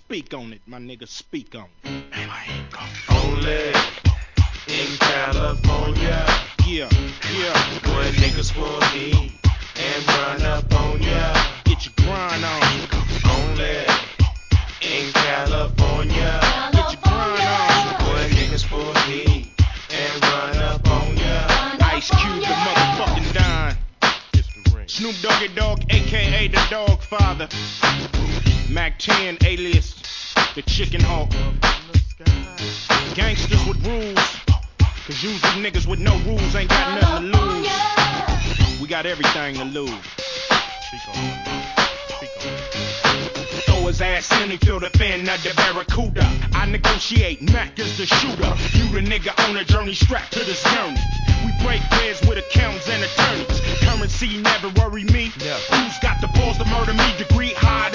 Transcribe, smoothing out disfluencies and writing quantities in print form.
Speak on it, my nigga, speak on it. Only in California. Yeah, yeah. When niggas pull heat and run up on ya. Get your grind on. Only in California. Get your grind on. When niggas pull heat and run up on ya. Ice Cube, the motherfucking Don. Snoop Doggy Dogg, aka the Dog Father. Mac 10, alias the Chicken Hawk. Gangsters with rules, cause usually niggas with no rules ain't got nothing to lose. We got everything to lose. Throw his ass in, he feel the fin of the Barracuda. I negotiate, Mac is the shooter. You the nigga on a journey strapped to this journey. We break breads with accountants and attorneys. Currency never worry me. Who's got the balls to murder me? Degree high.